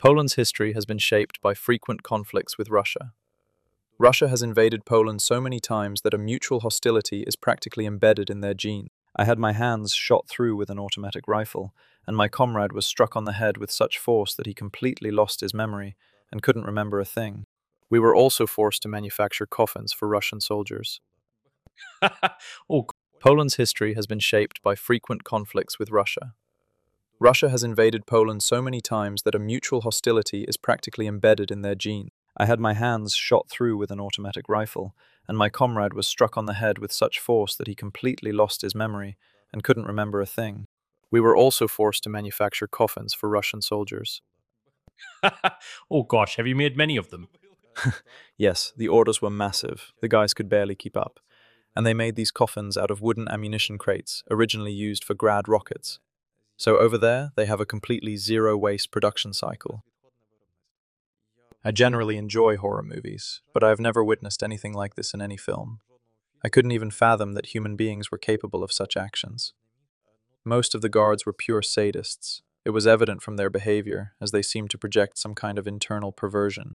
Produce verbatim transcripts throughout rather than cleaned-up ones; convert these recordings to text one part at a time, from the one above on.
Poland's history has been shaped by frequent conflicts with Russia. Russia has invaded Poland so many times that a mutual hostility is practically embedded in their genes. I had my hands shot through with an automatic rifle, and my comrade was struck on the head with such force that he completely lost his memory and couldn't remember a thing. We were also forced to manufacture coffins for Russian soldiers. oh, Poland's history has been shaped by frequent conflicts with Russia. Russia has invaded Poland so many times that a mutual hostility is practically embedded in their genes. I had my hands shot through with an automatic rifle, and my comrade was struck on the head with such force that he completely lost his memory and couldn't remember a thing. We were also forced to manufacture coffins for Russian soldiers. oh gosh, have you made many of them? Yes, the orders were massive. The guys could barely keep up. And they made these coffins out of wooden ammunition crates, originally used for Grad rockets. So over there, they have a completely zero-waste production cycle. I generally enjoy horror movies, but I have never witnessed anything like this in any film. I couldn't even fathom that human beings were capable of such actions. Most of the guards were pure sadists. It was evident from their behavior, as they seemed to project some kind of internal perversion.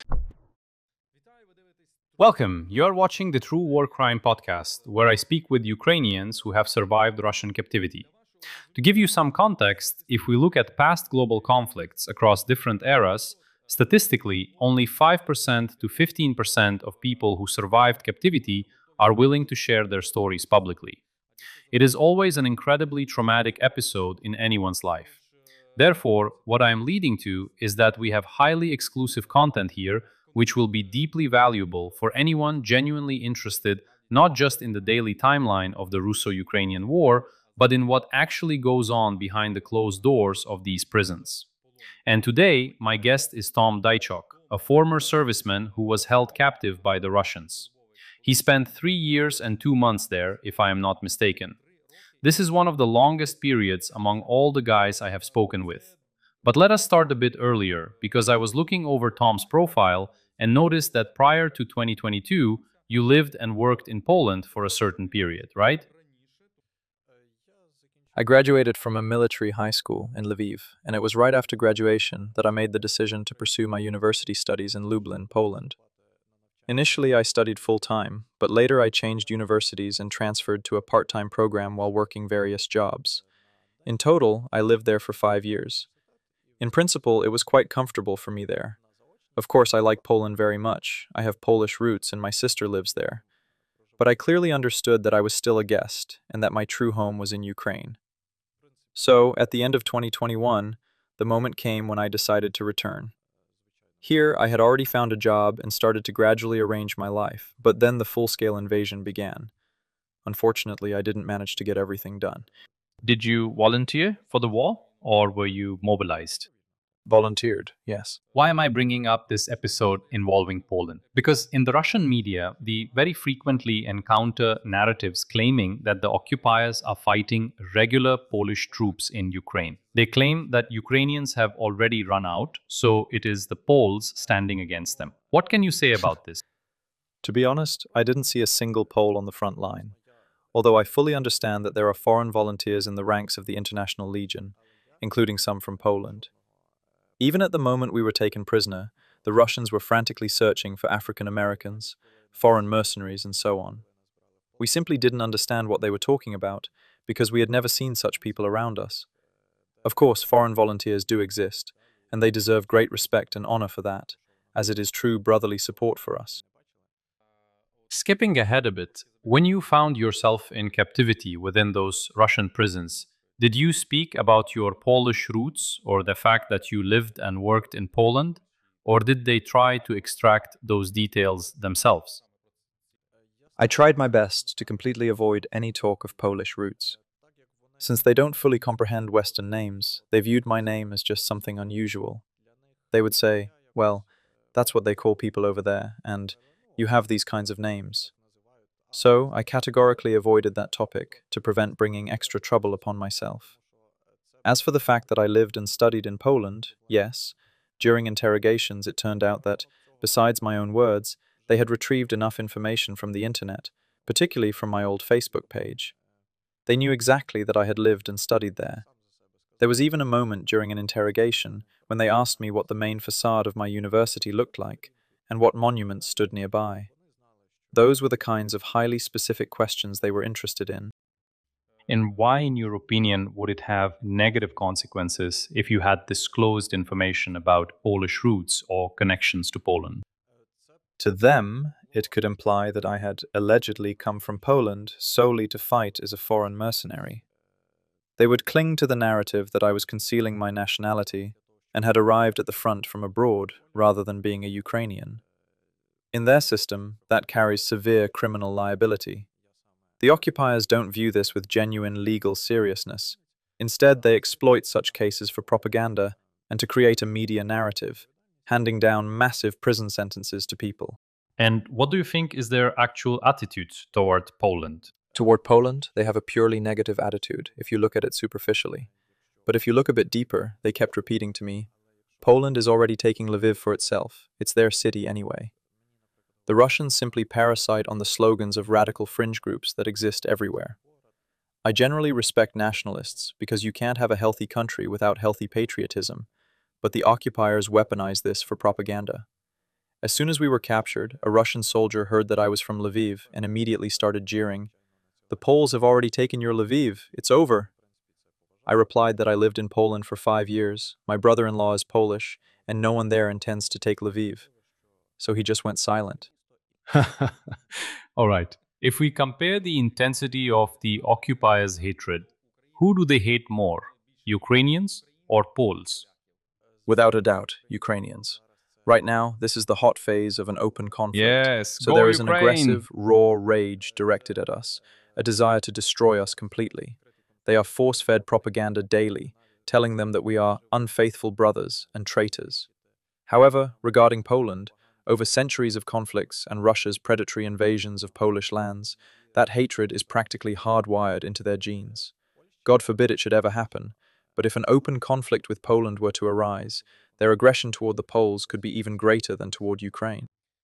Welcome. You're watching the True War Crime podcast, where I speak with Ukrainians who have survived Russian captivity. To give you some context, if we look at past global conflicts across different eras, statistically, only five percent to fifteen percent of people who survived captivity are willing to share their stories publicly. It is always an incredibly traumatic episode in anyone's life. Therefore, what I am leading to is that we have highly exclusive content here, which will be deeply valuable for anyone genuinely interested not just in the daily timeline of the Russo-Ukrainian War, but in what actually goes on behind the closed doors of these prisons. And today, my guest is Tom Daichok, a former serviceman who was held captive by the Russians. He spent three years and two months there, if I am not mistaken. This is one of the longest periods among all the guys I have spoken with. But let us start a bit earlier, because I was looking over Tom's profile and noticed that prior to twenty twenty-two, you lived and worked in Poland for a certain period, right? I graduated from a military high school in Lviv, and it was right after graduation that I made the decision to pursue my university studies in Lublin, Poland. Initially, I studied full-time, but later I changed universities and transferred to a part-time program while working various jobs. In total, I lived there for five years. In principle, it was quite comfortable for me there. Of course, I like Poland very much. I have Polish roots and my sister lives there. But I clearly understood that I was still a guest and that my true home was in Ukraine. So, at the end of twenty twenty-one, the moment came when I decided to return. Here, I had already found a job and started to gradually arrange my life, but then the full-scale invasion began. Unfortunately, I didn't manage to get everything done. Did you volunteer for the war, or were you mobilized? Volunteered, yes. Why am I bringing up this episode involving Poland? Because in the Russian media, we very frequently encounter narratives claiming that the occupiers are fighting regular Polish troops in Ukraine. They claim that Ukrainians have already run out, so it is the Poles standing against them. What can you say about this? To be honest, I didn't see a single Pole on the front line, although I fully understand that there are foreign volunteers in the ranks of the International Legion, including some from Poland. Even at the moment we were taken prisoner, the Russians were frantically searching for African Americans, foreign mercenaries, and so on. We simply didn't understand what they were talking about because we had never seen such people around us. Of course, foreign volunteers do exist, and they deserve great respect and honor for that, as it is true brotherly support for us. Skipping ahead a bit, when you found yourself in captivity within those Russian prisons, did you speak about your Polish roots or the fact that you lived and worked in Poland, or did they try to extract those details themselves? I tried my best to completely avoid any talk of Polish roots. Since they don't fully comprehend Western names, they viewed my name as just something unusual. They would say, well, that's what they call people over there, and you have these kinds of names. So, I categorically avoided that topic to prevent bringing extra trouble upon myself. As for the fact that I lived and studied in Poland, yes, during interrogations it turned out that, besides my own words, they had retrieved enough information from the internet, particularly from my old Facebook page. They knew exactly that I had lived and studied there. There was even a moment during an interrogation when they asked me what the main facade of my university looked like and what monuments stood nearby. Those were the kinds of highly specific questions they were interested in. And why, in your opinion, would it have negative consequences if you had disclosed information about Polish roots or connections to Poland? To them, it could imply that I had allegedly come from Poland solely to fight as a foreign mercenary. They would cling to the narrative that I was concealing my nationality and had arrived at the front from abroad rather than being a Ukrainian. In their system, that carries severe criminal liability. The occupiers don't view this with genuine legal seriousness. Instead, they exploit such cases for propaganda and to create a media narrative, handing down massive prison sentences to people. And what do you think is their actual attitude toward Poland? Toward Poland, they have a purely negative attitude, if you look at it superficially. But if you look a bit deeper, they kept repeating to me, Poland is already taking Lviv for itself. It's their city anyway. The Russians simply parasite on the slogans of radical fringe groups that exist everywhere. I generally respect nationalists because you can't have a healthy country without healthy patriotism, but the occupiers weaponize this for propaganda. As soon as we were captured, a Russian soldier heard that I was from Lviv and immediately started jeering, "The Poles have already taken your Lviv. It's over." I replied that I lived in Poland for five years, my brother-in-law is Polish, and no one there intends to take Lviv. So he just went silent. All right. If we compare the intensity of the occupiers' hatred, who do they hate more, Ukrainians or Poles? Without a doubt, Ukrainians. Right now, this is the hot phase of an open conflict. Yes, so go there is Ukraine! an aggressive, raw rage directed at us, a desire to destroy us completely. They are force-fed propaganda daily, telling them that we are unfaithful brothers and traitors. However, regarding Poland, over centuries of conflicts and Russia's predatory invasions of Polish lands, that hatred is practically hardwired into their genes. God forbid it should ever happen, but if an open conflict with Poland were to arise, their aggression toward the Poles could be even greater than toward Ukraine.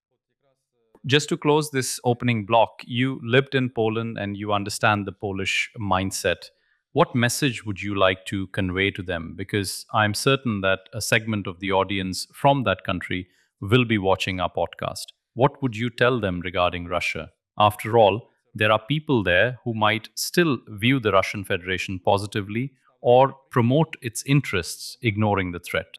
Just to close this opening block, you lived in Poland and you understand the Polish mindset. What message would you like to convey to them? Because I'm certain that a segment of the audience from that country will be watching our podcast. What would you tell them regarding Russia? After all, there are people there who might still view the Russian Federation positively or promote its interests, ignoring the threat.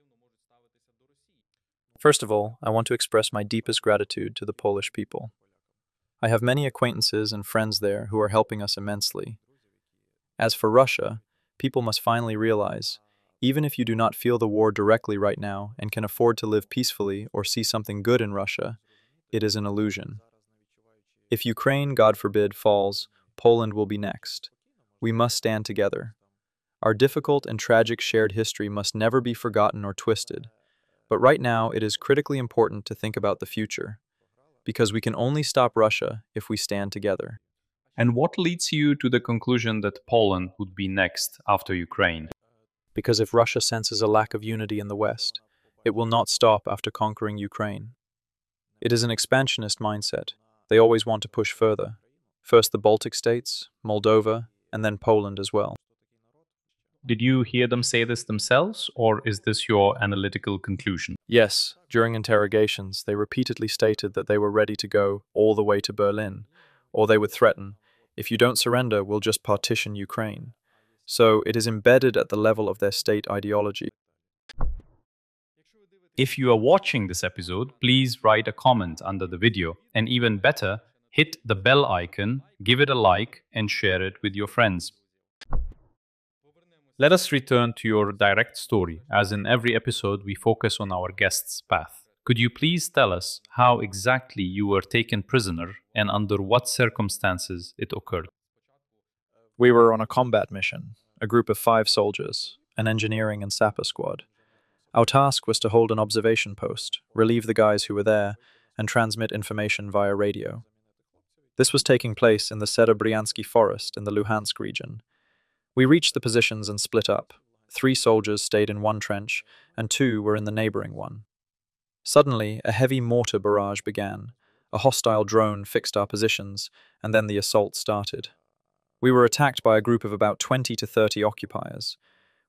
First of all, I want to express my deepest gratitude to the Polish people. I have many acquaintances and friends there who are helping us immensely. As for Russia, people must finally realize, even if you do not feel the war directly right now and can afford to live peacefully or see something good in Russia, it is an illusion. If Ukraine, God forbid, falls, Poland will be next. We must stand together. Our difficult and tragic shared history must never be forgotten or twisted. But right now, it is critically important to think about the future, because we can only stop Russia if we stand together. And what leads you to the conclusion that Poland would be next after Ukraine? Because if Russia senses a lack of unity in the West, it will not stop after conquering Ukraine. It is an expansionist mindset. They always want to push further. First the Baltic states, Moldova, and then Poland as well. Did you hear them say this themselves, or is this your analytical conclusion? Yes, during interrogations, they repeatedly stated that they were ready to go all the way to Berlin, or they would threaten, if you don't surrender, we'll just partition Ukraine. So it is embedded at the level of their state ideology. If you are watching this episode, please write a comment under the video, and even better, hit the bell icon, give it a like, and share it with your friends. Let us return to your direct story, as in every episode we focus on our guest's path. Could you please tell us how exactly you were taken prisoner and under what circumstances it occurred? We were on a combat mission, a group of five soldiers, an engineering and sapper squad. Our task was to hold an observation post, relieve the guys who were there, and transmit information via radio. This was taking place in the Serebryansky forest in the Luhansk region. We reached the positions and split up. Three soldiers stayed in one trench, and two were in the neighboring one. Suddenly, a heavy mortar barrage began. A hostile drone fixed our positions, and then the assault started. We were attacked by a group of about twenty to thirty occupiers.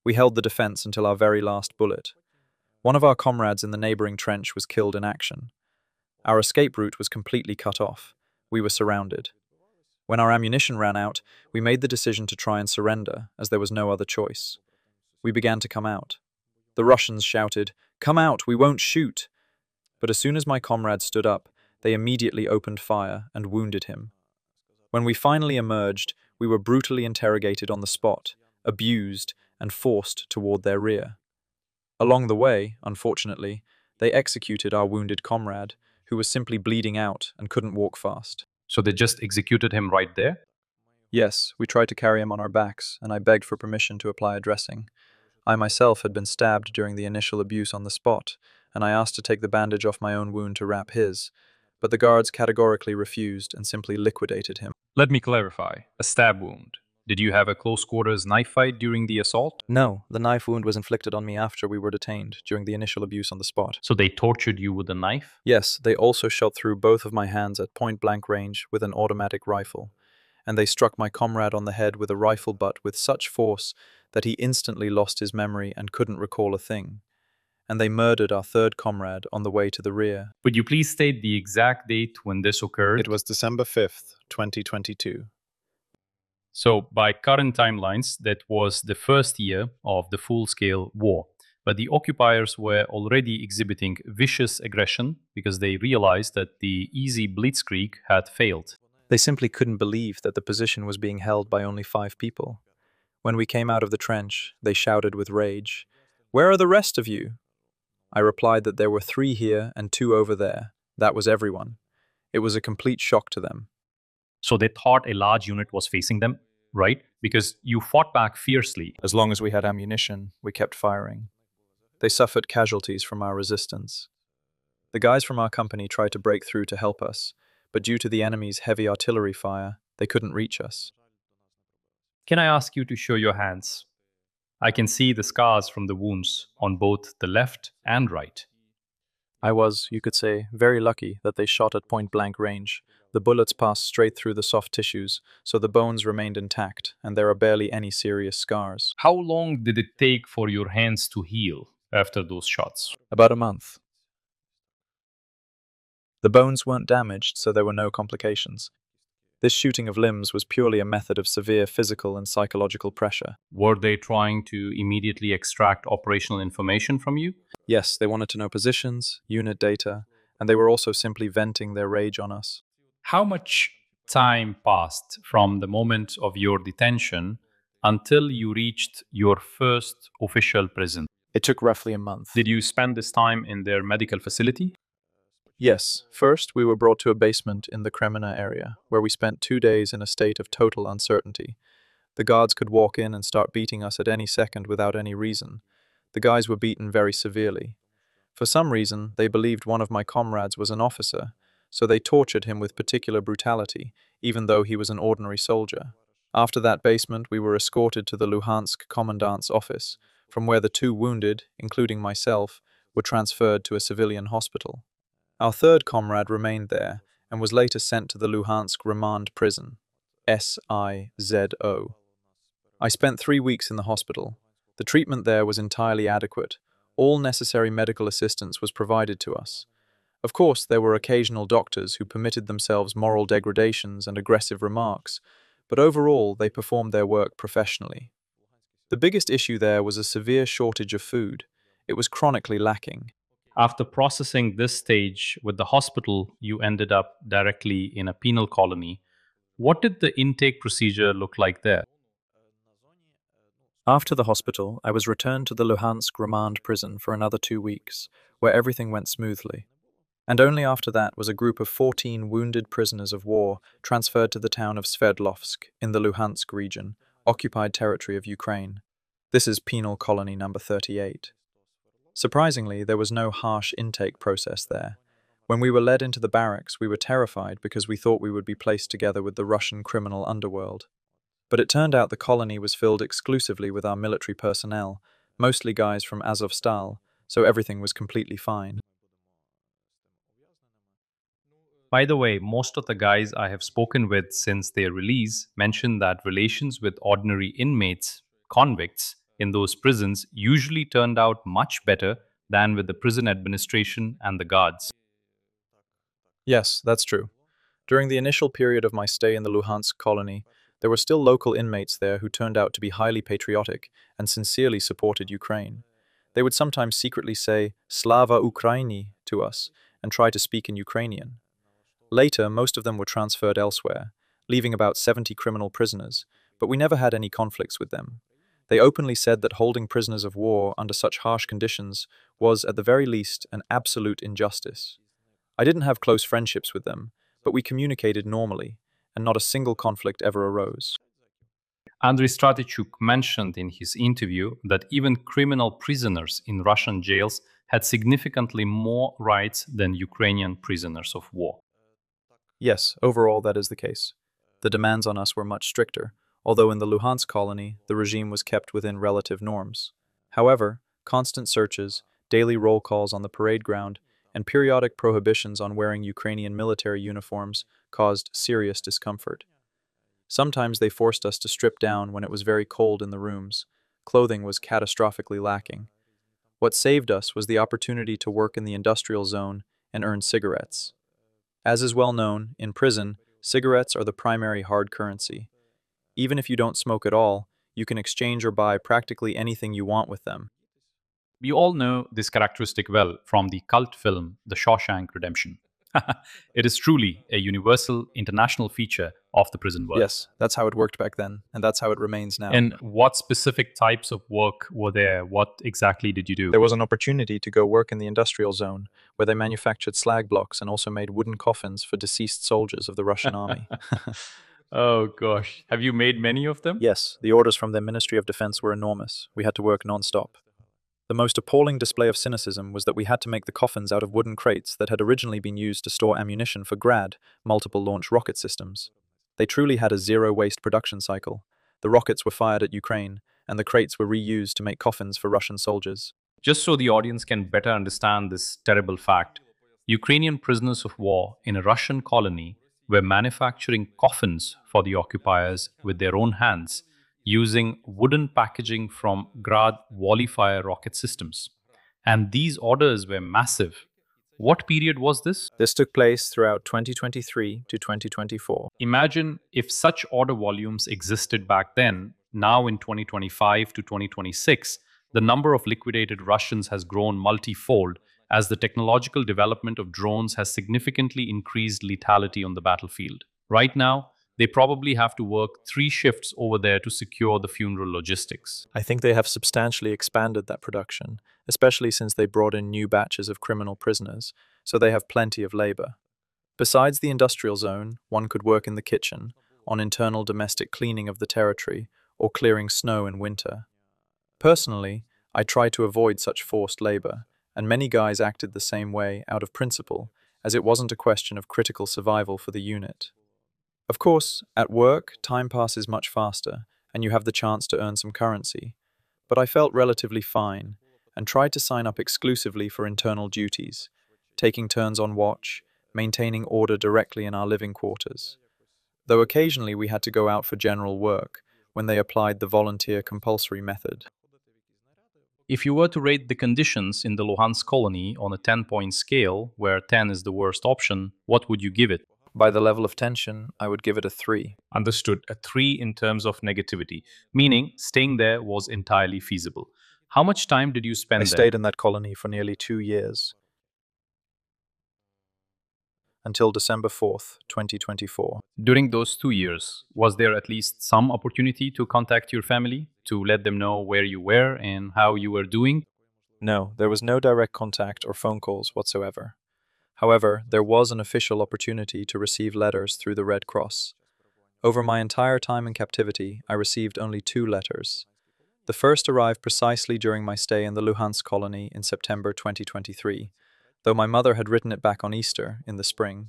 We held the defense until our very last bullet. One of our comrades in the neighboring trench was killed in action. Our escape route was completely cut off. We were surrounded. When our ammunition ran out, we made the decision to try and surrender, as there was no other choice. We began to come out. The Russians shouted, "Come out, we won't shoot!" But as soon as my comrade stood up, they immediately opened fire and wounded him. When we finally emerged, we were brutally interrogated on the spot, abused, and forced toward their rear. Along the way, unfortunately, they executed our wounded comrade, who was simply bleeding out and couldn't walk fast. So they just executed him right there? Yes, we tried to carry him on our backs, and I begged for permission to apply a dressing. I myself had been stabbed during the initial abuse on the spot, and I asked to take the bandage off my own wound to wrap his, but the guards categorically refused and simply liquidated him. Let me clarify. A stab wound. Did you have a close quarters knife fight during the assault? No, the knife wound was inflicted on me after we were detained, during the initial abuse on the spot. So they tortured you with a knife? Yes, they also shot through both of my hands at point-blank range with an automatic rifle, and they struck my comrade on the head with a rifle butt with such force that he instantly lost his memory and couldn't recall a thing. And they murdered our third comrade on the way to the rear. Would you please state the exact date when this occurred? It was December fifth, twenty twenty-two. So, by current timelines, that was the first year of the full-scale war. But the occupiers were already exhibiting vicious aggression because they realized that the easy blitzkrieg had failed. They simply couldn't believe that the position was being held by only five people. When we came out of the trench, they shouted with rage, "Where are the rest of you?" I replied that there were three here and two over there. That was everyone. It was a complete shock to them. So they thought a large unit was facing them, right? Because you fought back fiercely. As long as we had ammunition, we kept firing. They suffered casualties from our resistance. The guys from our company tried to break through to help us, but due to the enemy's heavy artillery fire, they couldn't reach us. Can I ask you to show your hands? I can see the scars from the wounds on both the left and right. I was, you could say, very lucky that they shot at point-blank range. The bullets passed straight through the soft tissues, so the bones remained intact, and there are barely any serious scars. How long did it take for your hands to heal after those shots? About a month. The bones weren't damaged, so there were no complications. This shooting of limbs was purely a method of severe physical and psychological pressure. Were they trying to immediately extract operational information from you? Yes, they wanted to know positions, unit data, and they were also simply venting their rage on us. How much time passed from the moment of your detention until you reached your first official prison? It took roughly a month. Did you spend this time in their medical facility? Yes. First, we were brought to a basement in the Kremina area, where we spent two days in a state of total uncertainty. The guards could walk in and start beating us at any second without any reason. The guys were beaten very severely. For some reason, they believed one of my comrades was an officer, so they tortured him with particular brutality, even though he was an ordinary soldier. After that basement, we were escorted to the Luhansk commandant's office, from where the two wounded, including myself, were transferred to a civilian hospital. Our third comrade remained there and was later sent to the Luhansk Remand Prison, S I Z O. I spent three weeks in the hospital. The treatment there was entirely adequate. All necessary medical assistance was provided to us. Of course, there were occasional doctors who permitted themselves moral degradations and aggressive remarks, but overall they performed their work professionally. The biggest issue there was a severe shortage of food. It was chronically lacking. After processing this stage with the hospital, you ended up directly in a penal colony. What did the intake procedure look like there? After the hospital, I was returned to the Luhansk Remand Prison for another two weeks, where everything went smoothly. And only after that was a group of fourteen wounded prisoners of war transferred to the town of Sverdlovsk in the Luhansk region, occupied territory of Ukraine. This is penal colony number thirty-eight. Surprisingly, there was no harsh intake process there. When we were led into the barracks, we were terrified because we thought we would be placed together with the Russian criminal underworld. But it turned out the colony was filled exclusively with our military personnel, mostly guys from Azovstal, so everything was completely fine. By the way, most of the guys I have spoken with since their release mention that relations with ordinary inmates, convicts, in those prisons usually turned out much better than with the prison administration and the guards. Yes, that's true. During the initial period of my stay in the Luhansk colony, there were still local inmates there who turned out to be highly patriotic and sincerely supported Ukraine. They would sometimes secretly say Slava Ukraini to us and try to speak in Ukrainian. Later, most of them were transferred elsewhere, leaving about seventy criminal prisoners, but we never had any conflicts with them. They openly said that holding prisoners of war under such harsh conditions was, at the very least, an absolute injustice. I didn't have close friendships with them, but we communicated normally, and not a single conflict ever arose. Andrei Stratechuk mentioned in his interview that even criminal prisoners in Russian jails had significantly more rights than Ukrainian prisoners of war. Yes, overall that is the case. The demands on us were much stricter, although in the Luhansk colony, the regime was kept within relative norms. However, constant searches, daily roll calls on the parade ground, and periodic prohibitions on wearing Ukrainian military uniforms caused serious discomfort. Sometimes they forced us to strip down when it was very cold in the rooms. Clothing was catastrophically lacking. What saved us was the opportunity to work in the industrial zone and earn cigarettes. As is well known, in prison, cigarettes are the primary hard currency. Even if you don't smoke at all, you can exchange or buy practically anything you want with them. We all know this characteristic well from the cult film The Shawshank Redemption. It is truly a universal, international feature of the prison world. Yes, that's how it worked back then, and that's how it remains now. And what specific types of work were there? What exactly did you do? There was an opportunity to go work in the industrial zone, where they manufactured slag blocks and also made wooden coffins for deceased soldiers of the Russian army. Oh gosh, have you made many of them? Yes, the orders from the Ministry of Defense were enormous. We had to work non-stop. The most appalling display of cynicism was that we had to make the coffins out of wooden crates that had originally been used to store ammunition for GRAD, multiple launch rocket systems. They truly had a zero-waste production cycle. The rockets were fired at Ukraine, and the crates were reused to make coffins for Russian soldiers. Just so the audience can better understand this terrible fact, Ukrainian prisoners of war in a Russian colony were manufacturing coffins for the occupiers with their own hands, using wooden packaging from GRAD Volley-fire rocket systems. And these orders were massive. What period was this? This took place throughout twenty twenty-three to twenty twenty-four. Imagine if such order volumes existed back then. Now in twenty twenty-five to twenty twenty-six, the number of liquidated Russians has grown multifold as the technological development of drones has significantly increased lethality on the battlefield. Right now, they probably have to work three shifts over there to secure the funeral logistics. I think they have substantially expanded that production, especially since they brought in new batches of criminal prisoners, so they have plenty of labor. Besides the industrial zone, one could work in the kitchen, on internal domestic cleaning of the territory, or clearing snow in winter. Personally, I try to avoid such forced labor, and many guys acted the same way out of principle, as it wasn't a question of critical survival for the unit. Of course, at work, time passes much faster, and you have the chance to earn some currency. But I felt relatively fine, and tried to sign up exclusively for internal duties, taking turns on watch, maintaining order directly in our living quarters. Though occasionally we had to go out for general work, when they applied the volunteer compulsory method. If you were to rate the conditions in the Luhansk colony on a ten-point scale, where ten is the worst option, what would you give it? By the level of tension, I would give it a three. Understood. A three in terms of negativity, meaning staying there was entirely feasible. How much time did you spend I there? stayed in that colony for nearly two years, until December fourth, twenty twenty-four. During those two years, was there at least some opportunity to contact your family, to let them know where you were and how you were doing? No, there was no direct contact or phone calls whatsoever. However, there was an official opportunity to receive letters through the Red Cross. Over my entire time in captivity, I received only two letters. The first arrived precisely during my stay in the Luhansk colony in September twenty twenty-three, though my mother had written it back on Easter in the spring.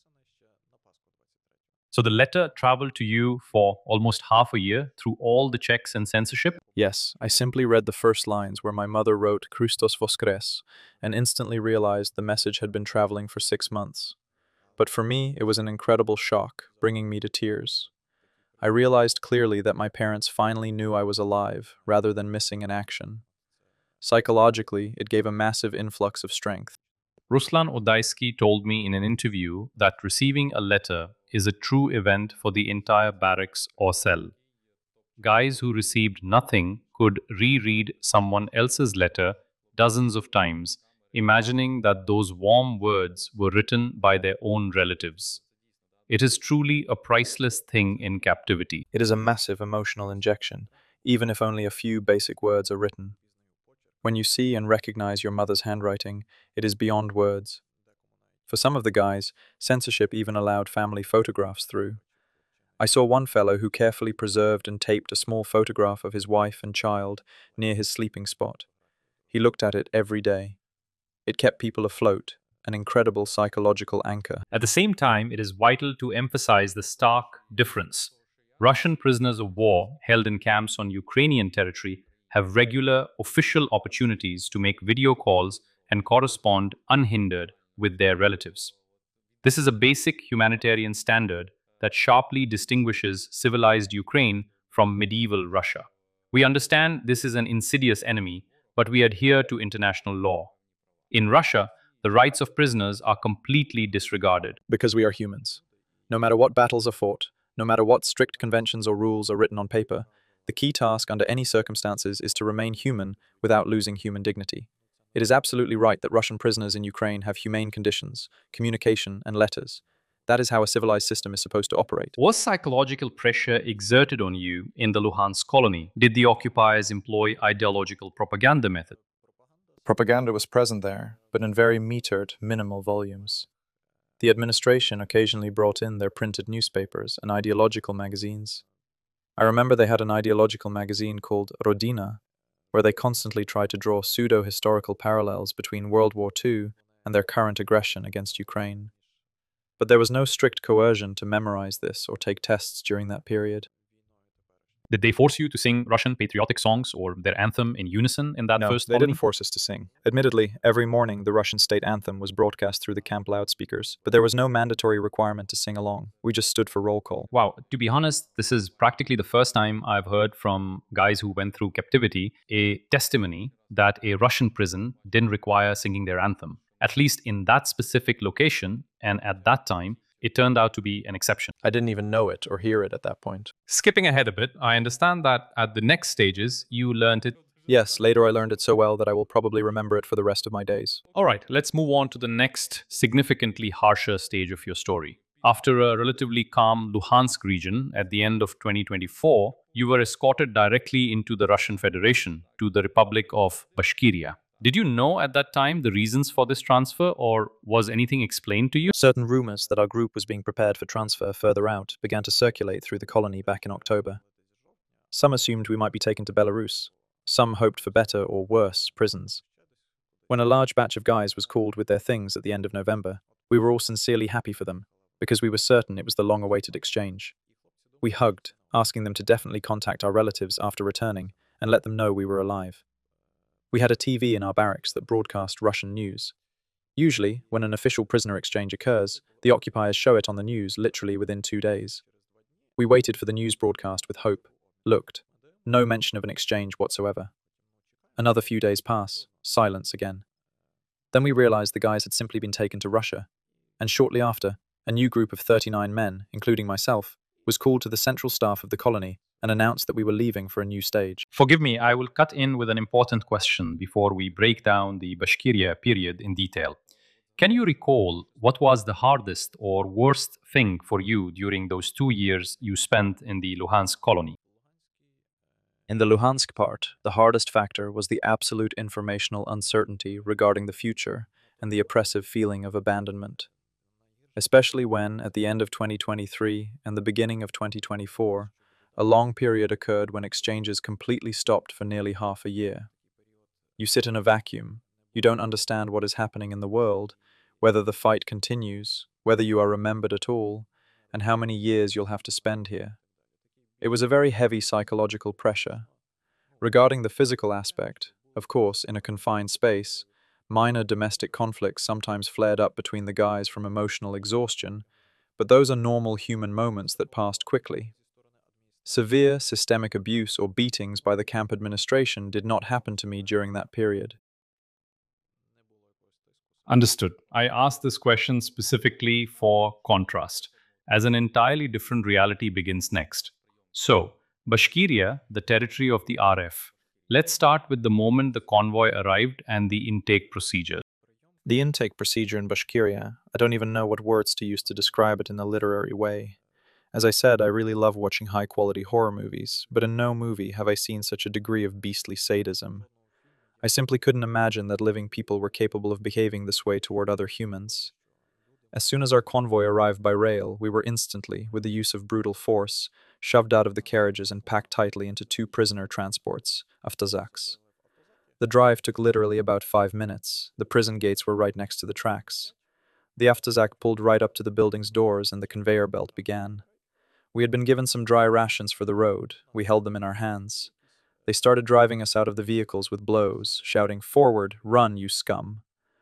So the letter traveled to you for almost half a year through all the checks and censorship? Yes, I simply read the first lines where my mother wrote Christos Voskres and instantly realized the message had been traveling for six months. But for me, it was an incredible shock, bringing me to tears. I realized clearly that my parents finally knew I was alive, rather than missing in action. Psychologically, it gave a massive influx of strength. Ruslan Odaisky told me in an interview that receiving a letter is a true event for the entire barracks or cell. Guys who received nothing could reread someone else's letter dozens of times, imagining that those warm words were written by their own relatives. It is truly a priceless thing in captivity. It is a massive emotional injection, even if only a few basic words are written. When you see and recognize your mother's handwriting, it is beyond words. For some of the guys, censorship even allowed family photographs through. I saw one fellow who carefully preserved and taped a small photograph of his wife and child near his sleeping spot. He looked at it every day. It kept people afloat, an incredible psychological anchor. At the same time, it is vital to emphasize the stark difference. Russian prisoners of war held in camps on Ukrainian territory have regular official opportunities to make video calls and correspond unhindered with their relatives. This is a basic humanitarian standard that sharply distinguishes civilized Ukraine from medieval Russia. We understand this is an insidious enemy, but we adhere to international law. In Russia, the rights of prisoners are completely disregarded. Because we are humans. No matter what battles are fought, no matter what strict conventions or rules are written on paper, the key task under any circumstances is to remain human without losing human dignity. It is absolutely right that Russian prisoners in Ukraine have humane conditions, communication, and letters. That is how a civilized system is supposed to operate. Was psychological pressure exerted on you in the Luhansk colony? Did the occupiers employ ideological propaganda method? Propaganda was present there, but in very metered, minimal volumes. The administration occasionally brought in their printed newspapers and ideological magazines. I remember they had an ideological magazine called Rodina, where they constantly tried to draw pseudo-historical parallels between World War Two and their current aggression against Ukraine. But there was no strict coercion to memorize this or take tests during that period. Did they force you to sing Russian patriotic songs or their anthem in unison in that No, first they colony? didn't force us to sing. Admittedly, every morning the Russian state anthem was broadcast through the camp loudspeakers, but there was no mandatory requirement to sing along. We just stood for roll call. Wow, to be honest, this is practically the first time I've heard from guys who went through captivity a testimony that a Russian prison didn't require singing their anthem. At least in that specific location, and at that time, it turned out to be an exception. I didn't even know it or hear it at that point. Skipping ahead a bit, I understand that at the next stages, you learned it. Yes, later I learned it so well that I will probably remember it for the rest of my days. All right, let's move on to the next significantly harsher stage of your story. After a relatively calm Luhansk region at the end of twenty twenty-four, you were escorted directly into the Russian Federation, to the Republic of Bashkiria. Did you know at that time the reasons for this transfer, or was anything explained to you? Certain rumors that our group was being prepared for transfer further out began to circulate through the colony back in October. Some assumed we might be taken to Belarus. Some hoped for better or worse prisons. When a large batch of guys was called with their things at the end of November, we were all sincerely happy for them, because we were certain it was the long-awaited exchange. We hugged, asking them to definitely contact our relatives after returning and let them know we were alive. We had a T V in our barracks that broadcast Russian news. Usually, when an official prisoner exchange occurs, the occupiers show it on the news literally within two days. We waited for the news broadcast with hope, looked. No mention of an exchange whatsoever. Another few days pass, silence again. Then we realized the guys had simply been taken to Russia, and shortly after, a new group of thirty-nine men, including myself, was called to the central staff of the colony and announced that we were leaving for a new stage. Forgive me, I will cut in with an important question before we break down the Bashkiria period in detail. Can you recall what was the hardest or worst thing for you during those two years you spent in the Luhansk colony? In the Luhansk part, the hardest factor was the absolute informational uncertainty regarding the future and the oppressive feeling of abandonment. Especially when, at the end of twenty twenty-three and the beginning of twenty twenty-four, a long period occurred when exchanges completely stopped for nearly half a year. You sit in a vacuum. You don't understand what is happening in the world, whether the fight continues, whether you are remembered at all, and how many years you'll have to spend here. It was a very heavy psychological pressure. Regarding the physical aspect, of course, in a confined space, minor domestic conflicts sometimes flared up between the guys from emotional exhaustion, but those are normal human moments that passed quickly. Severe systemic abuse or beatings by the camp administration did not happen to me during that period. Understood. I asked this question specifically for contrast, as an entirely different reality begins next. So, Bashkiria, the territory of the R F. Let's start with the moment the convoy arrived and the intake procedure. The intake procedure in Bashkiria, I don't even know what words to use to describe it in a literary way. As I said, I really love watching high-quality horror movies, but in no movie have I seen such a degree of beastly sadism. I simply couldn't imagine that living people were capable of behaving this way toward other humans. As soon as our convoy arrived by rail, we were instantly, with the use of brutal force, shoved out of the carriages and packed tightly into two prisoner transports, Avtazaks. The drive took literally about five minutes. The prison gates were right next to the tracks. The Avtazak pulled right up to the building's doors and the conveyor belt began. We had been given some dry rations for the road. We held them in our hands. They started driving us out of the vehicles with blows, shouting, "Forward, run, you scum."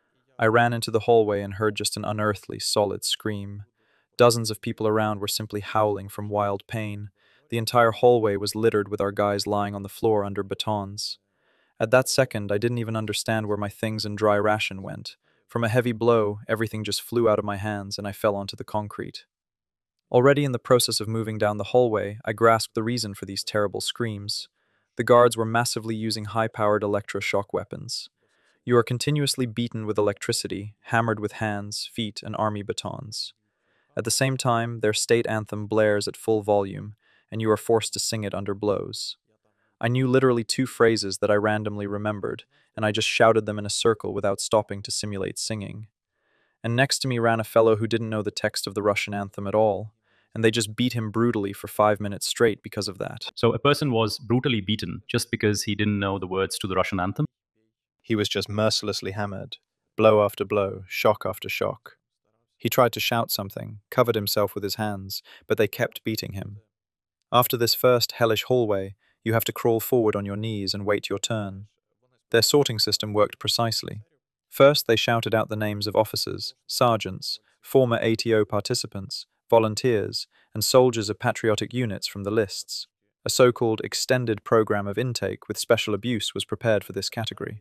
I ran into the hallway and heard just an unearthly, solid scream. Dozens of people around were simply howling from wild pain. The entire hallway was littered with our guys lying on the floor under batons. At that second, I didn't even understand where my things and dry ration went. From a heavy blow, everything just flew out of my hands and I fell onto the concrete. Already in the process of moving down the hallway, I grasped the reason for these terrible screams. The guards were massively using high-powered electroshock weapons. You are continuously beaten with electricity, hammered with hands, feet, and army batons. At the same time, their state anthem blares at full volume, and you are forced to sing it under blows. I knew literally two phrases that I randomly remembered, and I just shouted them in a circle without stopping to simulate singing. And next to me ran a fellow who didn't know the text of the Russian anthem at all, and they just beat him brutally for five minutes straight because of that. So, a person was brutally beaten just because he didn't know the words to the Russian anthem? He was just mercilessly hammered, blow after blow, shock after shock. He tried to shout something, covered himself with his hands, but they kept beating him. After this first hellish hallway, you have to crawl forward on your knees and wait your turn. Their sorting system worked precisely. First, they shouted out the names of officers, sergeants, former A T O participants, volunteers, and soldiers of patriotic units from the lists. A so-called extended program of intake with special abuse was prepared for this category.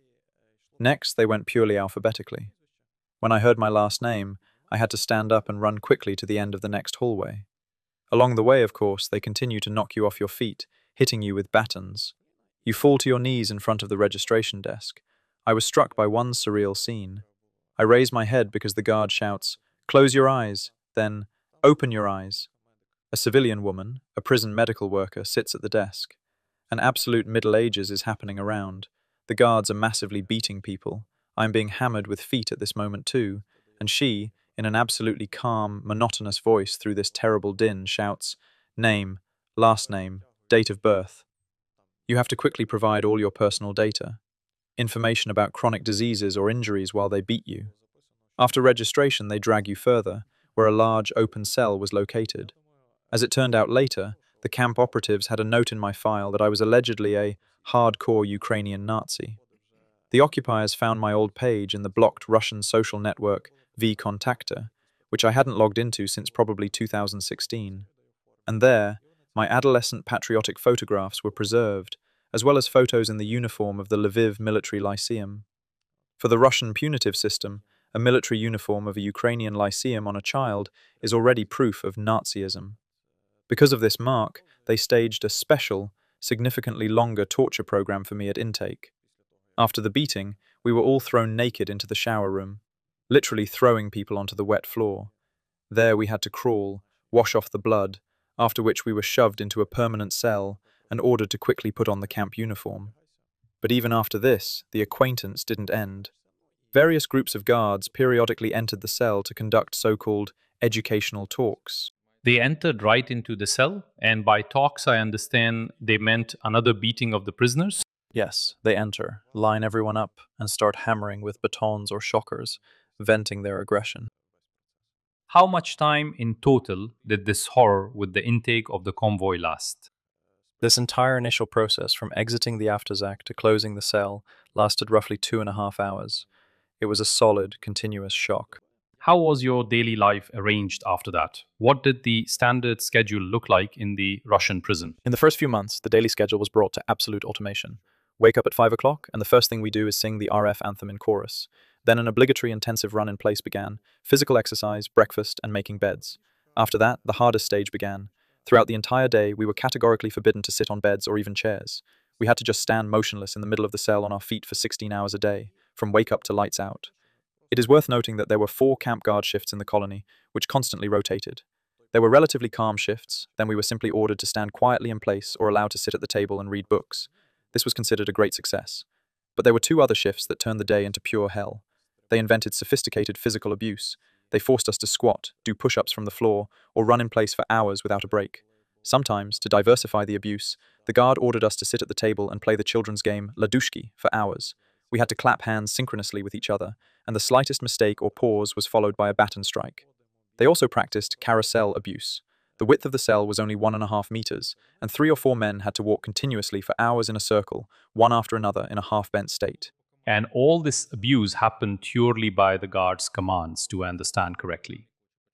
Next, they went purely alphabetically. When I heard my last name, I had to stand up and run quickly to the end of the next hallway. Along the way, of course, they continue to knock you off your feet, hitting you with batons. You fall to your knees in front of the registration desk. I was struck by one surreal scene. I raise my head because the guard shouts, "Close your eyes," then, "Open your eyes." A civilian woman, a prison medical worker, sits at the desk. An absolute Middle Ages is happening around. The guards are massively beating people. I am being hammered with feet at this moment too, and she, in an absolutely calm, monotonous voice through this terrible din, shouts, "Name, last name, date of birth." You have to quickly provide all your personal data, information about chronic diseases or injuries while they beat you. After registration, they drag you further, where a large open cell was located. As it turned out later, the camp operatives had a note in my file that I was allegedly a hardcore Ukrainian Nazi. The occupiers found my old page in the blocked Russian social network vKontakte, which I hadn't logged into since probably two thousand sixteen. And there, my adolescent patriotic photographs were preserved, as well as photos in the uniform of the Lviv Military Lyceum. For the Russian punitive system, a military uniform of a Ukrainian lyceum on a child is already proof of Nazism. Because of this mark, they staged a special, significantly longer torture program for me at intake. After the beating, we were all thrown naked into the shower room, literally throwing people onto the wet floor. There we had to crawl, wash off the blood, after which we were shoved into a permanent cell and ordered to quickly put on the camp uniform. But even after this, the acquaintance didn't end. Various groups of guards periodically entered the cell to conduct so-called educational talks. They entered right into the cell, and by talks I understand they meant another beating of the prisoners? Yes, they enter, line everyone up, and start hammering with batons or shockers, venting their aggression. How much time in total did this horror with the intake of the convoy last? This entire initial process, from exiting the Avtazak to closing the cell, lasted roughly two and a half hours. It was a solid, continuous shock. How was your daily life arranged after that? What did the standard schedule look like in the Russian prison? In the first few months, the daily schedule was brought to absolute automation. Wake up at five o'clock, and the first thing we do is sing the R F anthem in chorus. Then an obligatory intensive run in place began, physical exercise, breakfast, and making beds. After that, the hardest stage began. Throughout the entire day, we were categorically forbidden to sit on beds or even chairs. We had to just stand motionless in the middle of the cell on our feet for sixteen hours a day, from wake up to lights out. It is worth noting that there were four camp guard shifts in the colony, which constantly rotated. There were relatively calm shifts, then we were simply ordered to stand quietly in place or allowed to sit at the table and read books. This was considered a great success. But there were two other shifts that turned the day into pure hell. They invented sophisticated physical abuse. They forced us to squat, do push-ups from the floor, or run in place for hours without a break. Sometimes, to diversify the abuse, the guard ordered us to sit at the table and play the children's game Ladushki for hours. We had to clap hands synchronously with each other, and the slightest mistake or pause was followed by a baton strike. They also practiced carousel abuse. The width of the cell was only one and a half meters, and three or four men had to walk continuously for hours in a circle, one after another in a half-bent state. And all this abuse happened purely by the guard's commands, do I understand correctly?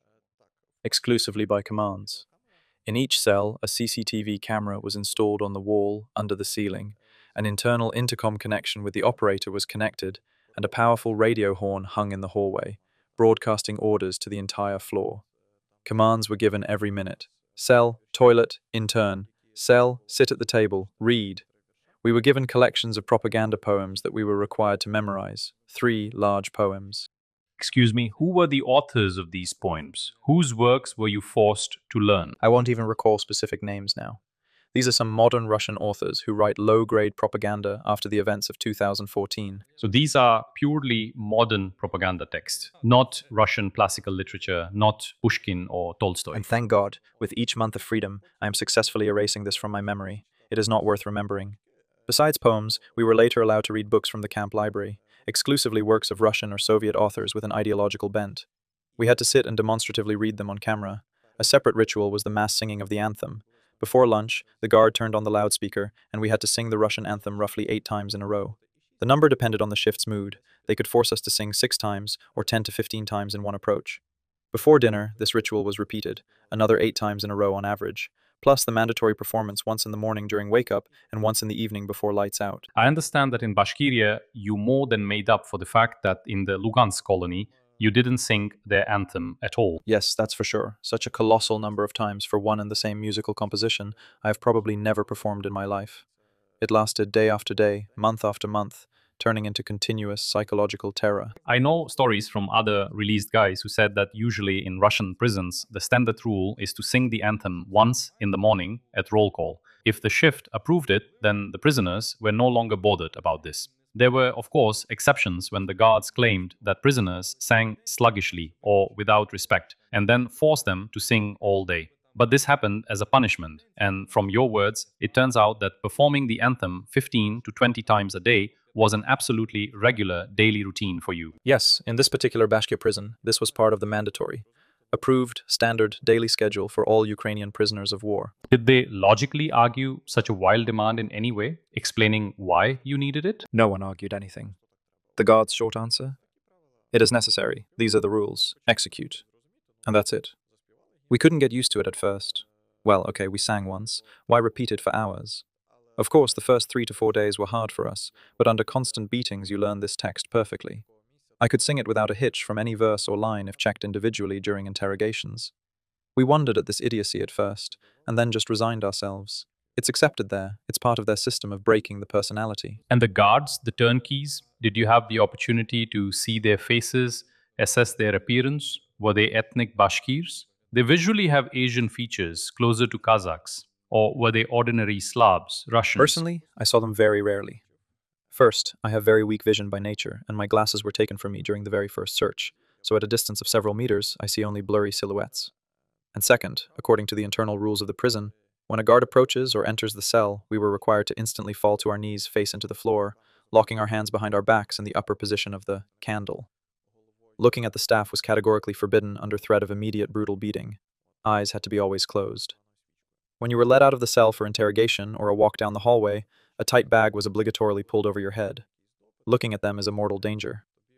Exclusively by commands. In each cell, a C C T V camera was installed on the wall under the ceiling, an internal intercom connection with the operator was connected, and a powerful radio horn hung in the hallway, broadcasting orders to the entire floor. Commands were given every minute. Cell, toilet, in turn. Cell, sit at the table, read. We were given collections of propaganda poems that we were required to memorize, three large poems. Excuse me, who were the authors of these poems? Whose works were you forced to learn? I won't even recall specific names now. These are some modern Russian authors who write low-grade propaganda after the events of two thousand fourteen. So these are purely modern propaganda texts, not Russian classical literature, not Pushkin or Tolstoy. And thank God, with each month of freedom, I am successfully erasing this from my memory. It is not worth remembering. Besides poems, we were later allowed to read books from the camp library, exclusively works of Russian or Soviet authors with an ideological bent. We had to sit and demonstratively read them on camera. A separate ritual was the mass singing of the anthem. Before lunch, the guard turned on the loudspeaker, and we had to sing the Russian anthem roughly eight times in a row. The number depended on the shift's mood. They could force us to sing six times, or ten to fifteen times in one approach. Before dinner, this ritual was repeated, another eight times in a row on average, plus the mandatory performance once in the morning during wake-up and once in the evening before lights out. I understand that in Bashkiria, you more than made up for the fact that in the Lugansk colony, you didn't sing their anthem at all. Yes, that's for sure. Such a colossal number of times for one and the same musical composition I have probably never performed in my life. It lasted day after day, month after month, turning into continuous psychological terror. I know stories from other released guys who said that usually in Russian prisons, the standard rule is to sing the anthem once in the morning at roll call. If the shift approved it, then the prisoners were no longer bothered about this. There were, of course, exceptions when the guards claimed that prisoners sang sluggishly or without respect, and then forced them to sing all day. But this happened as a punishment, and from your words, it turns out that performing the anthem fifteen to twenty times a day was an absolutely regular daily routine for you. Yes, in this particular Bashkia prison, this was part of the mandatory, approved, standard daily schedule for all Ukrainian prisoners of war. Did they logically argue such a wild demand in any way, explaining why you needed it? No one argued anything. The guard's short answer? It is necessary. These are the rules. Execute. And that's it. We couldn't get used to it at first. Well, okay, we sang once. Why repeat it for hours? Of course, the first three to four days were hard for us, but under constant beatings you learn this text perfectly. I could sing it without a hitch from any verse or line if checked individually during interrogations. We wondered at this idiocy at first, and then just resigned ourselves. It's accepted there. It's part of their system of breaking the personality. And the guards, the turnkeys, did you have the opportunity to see their faces, assess their appearance? Were they ethnic Bashkirs? They visually have Asian features, closer to Kazakhs. Or were they ordinary Slavs, Russians? Personally, I saw them very rarely. First, I have very weak vision by nature, and my glasses were taken from me during the very first search, so at a distance of several meters, I see only blurry silhouettes. And second, according to the internal rules of the prison, when a guard approaches or enters the cell, we were required to instantly fall to our knees face into the floor, locking our hands behind our backs in the upper position of the candle. Looking at the staff was categorically forbidden under threat of immediate brutal beating. Eyes had to be always closed. When you were let out of the cell for interrogation or a walk down the hallway, a tight bag was obligatorily pulled over your head. Looking at them is a mortal danger.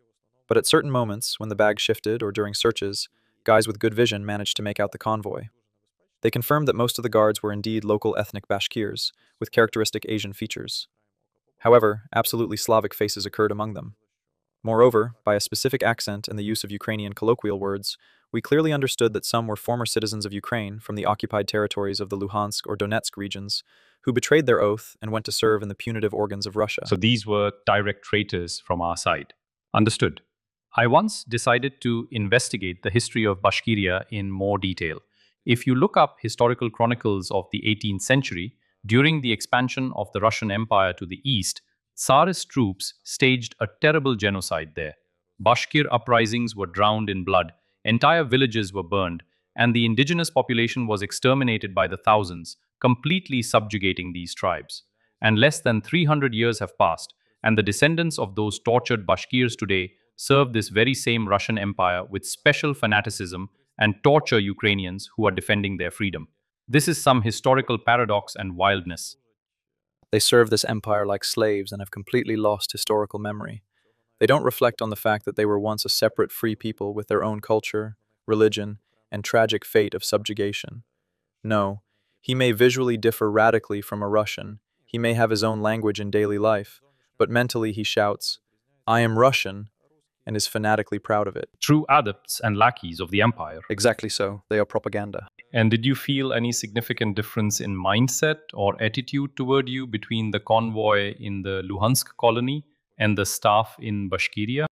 But at certain moments, when the bag shifted or during searches, guys with good vision managed to make out the convoy. They confirmed that most of the guards were indeed local ethnic Bashkirs, with characteristic Asian features. However, absolutely Slavic faces occurred among them. Moreover, by a specific accent and the use of Ukrainian colloquial words, we clearly understood that some were former citizens of Ukraine from the occupied territories of the Luhansk or Donetsk regions, who betrayed their oath and went to serve in the punitive organs of Russia. So these were direct traitors from our side. Understood. I once decided to investigate the history of Bashkiria in more detail. If you look up historical chronicles of the eighteenth century, during the expansion of the Russian Empire to the east, Tsarist troops staged a terrible genocide there. Bashkir uprisings were drowned in blood, entire villages were burned, and the indigenous population was exterminated by the thousands, completely subjugating these tribes. And less than three hundred years have passed, and the descendants of those tortured Bashkirs today serve this very same Russian Empire with special fanaticism and torture Ukrainians who are defending their freedom. This is some historical paradox and wildness. They serve this empire like slaves and have completely lost historical memory. They don't reflect on the fact that they were once a separate free people with their own culture, religion, and tragic fate of subjugation. No, he may visually differ radically from a Russian, he may have his own language in daily life, but mentally he shouts, "I am Russian," and is fanatically proud of it. True adepts and lackeys of the empire. Exactly so, they are propaganda. And did you feel any significant difference in mindset or attitude toward you between the convoy in the Luhansk colony and the staff in Bashkiria?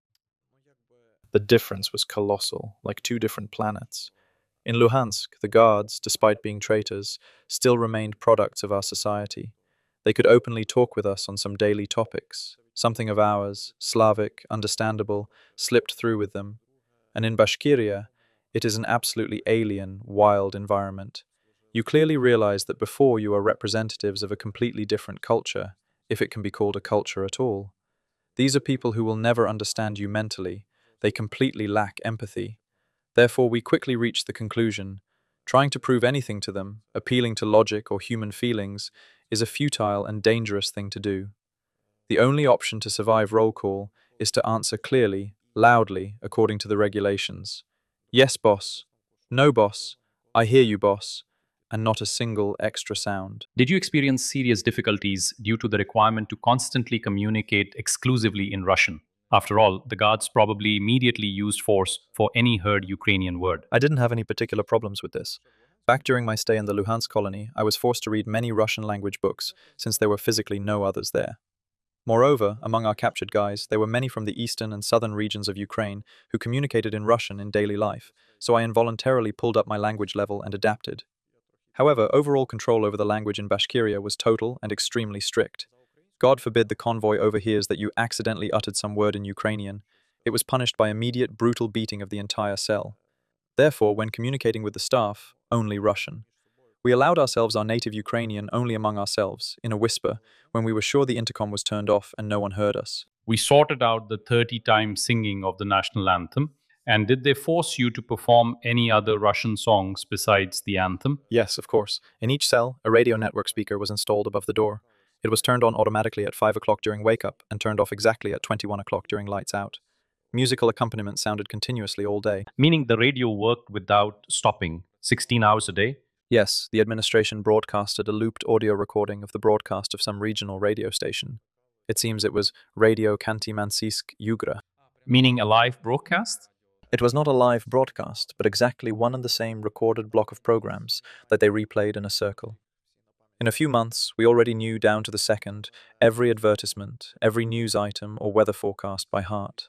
The difference was colossal, like two different planets. In Luhansk, the guards, despite being traitors, still remained products of our society. They could openly talk with us on some daily topics. Something of ours, Slavic, understandable, slipped through with them. And in Bashkiria, it is an absolutely alien, wild environment. You clearly realize that before you are representatives of a completely different culture, if it can be called a culture at all. These are people who will never understand you mentally. They completely lack empathy. Therefore, we quickly reached the conclusion, trying to prove anything to them, appealing to logic or human feelings, is a futile and dangerous thing to do. The only option to survive roll call is to answer clearly, loudly, according to the regulations. Yes, boss. No, boss. I hear you, boss. And not a single extra sound. Did you experience serious difficulties due to the requirement to constantly communicate exclusively in Russian? After all, the guards probably immediately used force for any heard Ukrainian word. I didn't have any particular problems with this. Back during my stay in the Luhansk colony, I was forced to read many Russian language books, since there were physically no others there. Moreover, among our captured guys, there were many from the eastern and southern regions of Ukraine who communicated in Russian in daily life, so I involuntarily pulled up my language level and adapted. However, overall control over the language in Bashkiria was total and extremely strict. God forbid the convoy overhears that you accidentally uttered some word in Ukrainian. It was punished by immediate, brutal beating of the entire cell. Therefore, when communicating with the staff, only Russian. We allowed ourselves our native Ukrainian only among ourselves, in a whisper, when we were sure the intercom was turned off and no one heard us. We sorted out the thirty-time singing of the national anthem. And did they force you to perform any other Russian songs besides the anthem? Yes, of course. In each cell, a radio network speaker was installed above the door. It was turned on automatically at five o'clock during wake-up and turned off exactly at twenty-one o'clock during lights out. Musical accompaniment sounded continuously all day. Meaning the radio worked without stopping, sixteen hours a day? Yes, the administration broadcasted a looped audio recording of the broadcast of some regional radio station. It seems it was Radio Khanty-Mansiysk Yugra. Meaning a live broadcast? It was not a live broadcast, but exactly one and the same recorded block of programs that they replayed in a circle. In a few months, we already knew down to the second every advertisement, every news item or weather forecast by heart.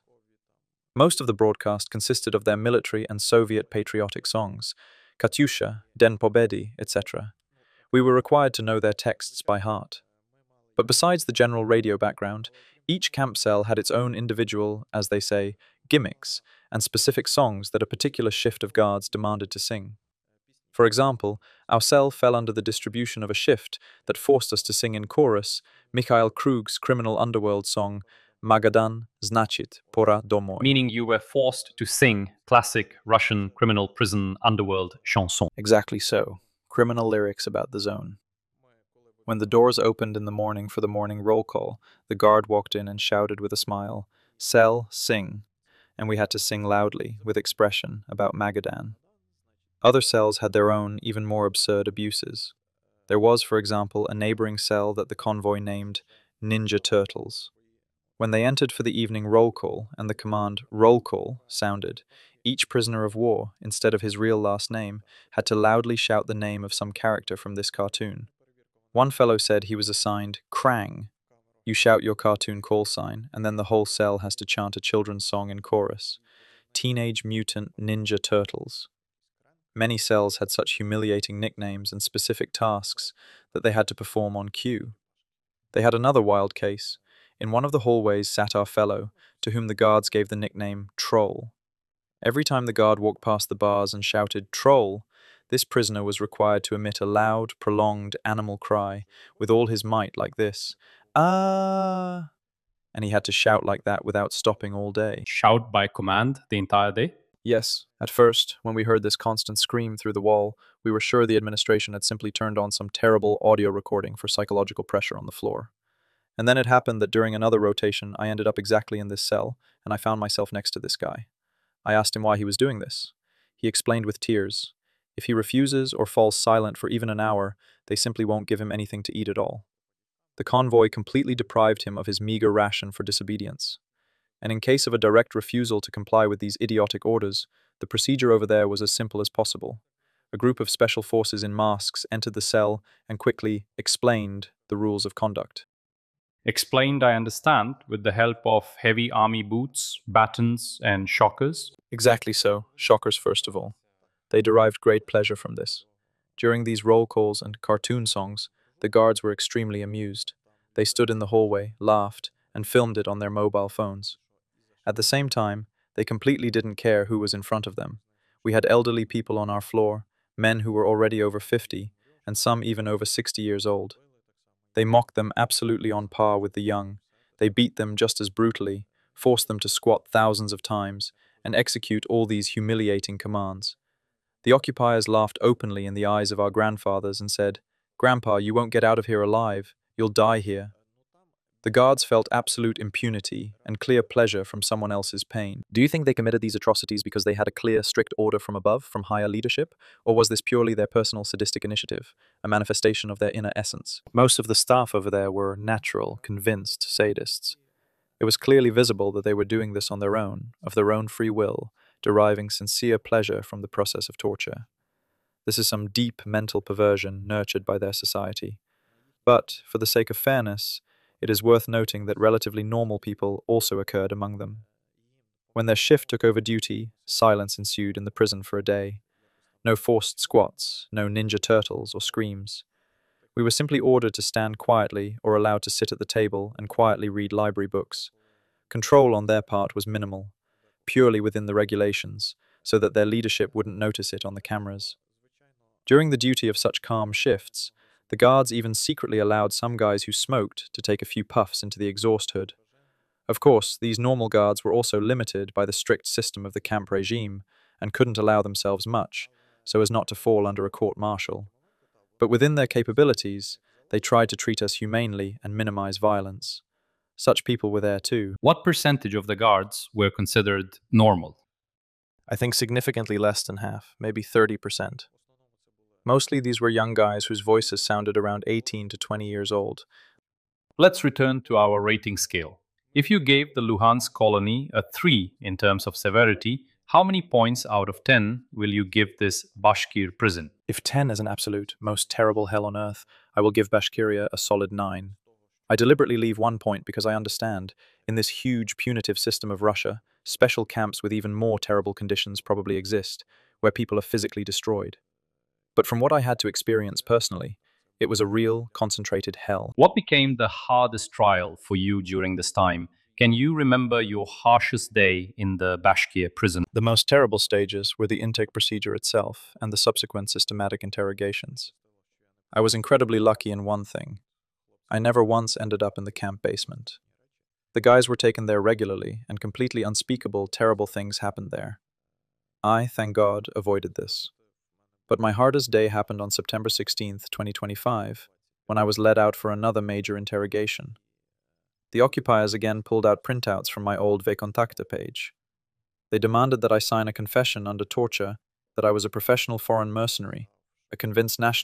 Most of the broadcast consisted of their military and Soviet patriotic songs, Katyusha, Den Pobedi, et cetera. We were required to know their texts by heart. But besides the general radio background, each camp cell had its own individual, as they say, gimmicks, and specific songs that a particular shift of guards demanded to sing. For example, our cell fell under the distribution of a shift that forced us to sing in chorus Mikhail Krug's criminal underworld song Magadan Znachit Pora Domoy. Meaning you were forced to sing classic Russian criminal prison underworld chanson. Exactly so. Criminal lyrics about the zone. When the doors opened in the morning for the morning roll call, the guard walked in and shouted with a smile, "Cell, sing." and we had to sing loudly, with expression, about Magadan. Other cells had their own, even more absurd abuses. There was, for example, a neighboring cell that the convoy named Ninja Turtles. When they entered for the evening roll call and the command roll call sounded, each prisoner of war, instead of his real last name, had to loudly shout the name of some character from this cartoon. One fellow said he was assigned Krang. You shout your cartoon call sign, and then the whole cell has to chant a children's song in chorus. Teenage Mutant Ninja Turtles. Many cells had such humiliating nicknames and specific tasks that they had to perform on cue. They had another wild case. In one of the hallways sat our fellow, to whom the guards gave the nickname Troll. Every time the guard walked past the bars and shouted, "Troll," this prisoner was required to emit a loud, prolonged animal cry with all his might like this, "Ah!" And he had to shout like that without stopping all day. Shout by command the entire day? Yes, at first, when we heard this constant scream through the wall, we were sure the administration had simply turned on some terrible audio recording for psychological pressure on the floor. And then it happened that during another rotation, I ended up exactly in this cell, and I found myself next to this guy. I asked him why he was doing this. He explained with tears. If he refuses or falls silent for even an hour, they simply won't give him anything to eat at all. The convoy completely deprived him of his meager ration for disobedience. And in case of a direct refusal to comply with these idiotic orders, the procedure over there was as simple as possible. A group of special forces in masks entered the cell and quickly explained the rules of conduct. Explained, I understand, with the help of heavy army boots, batons, and shockers. Exactly so, shockers first of all. They derived great pleasure from this. During these roll calls and cartoon songs, the guards were extremely amused. They stood in the hallway, laughed, and filmed it on their mobile phones. At the same time, they completely didn't care who was in front of them. We had elderly people on our floor, men who were already over fifty, and some even over sixty years old. They mocked them absolutely on par with the young. They beat them just as brutally, forced them to squat thousands of times, and execute all these humiliating commands. The occupiers laughed openly in the eyes of our grandfathers and said, "Grandpa, you won't get out of here alive. You'll die here." The guards felt absolute impunity and clear pleasure from someone else's pain. Do you think they committed these atrocities because they had a clear, strict order from above, from higher leadership? Or was this purely their personal sadistic initiative, a manifestation of their inner essence? Most of the staff over there were natural, convinced sadists. It was clearly visible that they were doing this on their own, of their own free will, deriving sincere pleasure from the process of torture. This is some deep mental perversion nurtured by their society. But, for the sake of fairness, it is worth noting that relatively normal people also occurred among them. When their shift took over duty, silence ensued in the prison for a day. No forced squats, no ninja turtles or screams. We were simply ordered to stand quietly or allowed to sit at the table and quietly read library books. Control on their part was minimal, purely within the regulations, so that their leadership wouldn't notice it on the cameras. During the duty of such calm shifts, the guards even secretly allowed some guys who smoked to take a few puffs into the exhaust hood. Of course, these normal guards were also limited by the strict system of the camp regime and couldn't allow themselves much, so as not to fall under a court-martial. But within their capabilities, they tried to treat us humanely and minimize violence. Such people were there too. What percentage of the guards were considered normal? I think significantly less than half, maybe thirty percent. Mostly these were young guys whose voices sounded around eighteen to twenty years old. Let's return to our rating scale. If you gave the Luhansk colony a three in terms of severity, how many points out of ten will you give this Bashkir prison? If ten is an absolute, most terrible hell on earth, I will give Bashkiria a solid nine. I deliberately leave one point because I understand, in this huge punitive system of Russia, special camps with even more terrible conditions probably exist, where people are physically destroyed. But from what I had to experience personally, it was a real, concentrated hell. What became the hardest trial for you during this time? Can you remember your harshest day in the Bashkir prison? The most terrible stages were the intake procedure itself and the subsequent systematic interrogations. I was incredibly lucky in one thing. I never once ended up in the camp basement. The guys were taken there regularly, and completely unspeakable, terrible things happened there. I, thank God, avoided this. But my hardest day happened on September sixteenth, twenty twenty-five, when I was led out for another major interrogation. The occupiers again pulled out printouts from my old Vkontakte page. They demanded that I sign a confession under torture that I was a professional foreign mercenary, a convinced national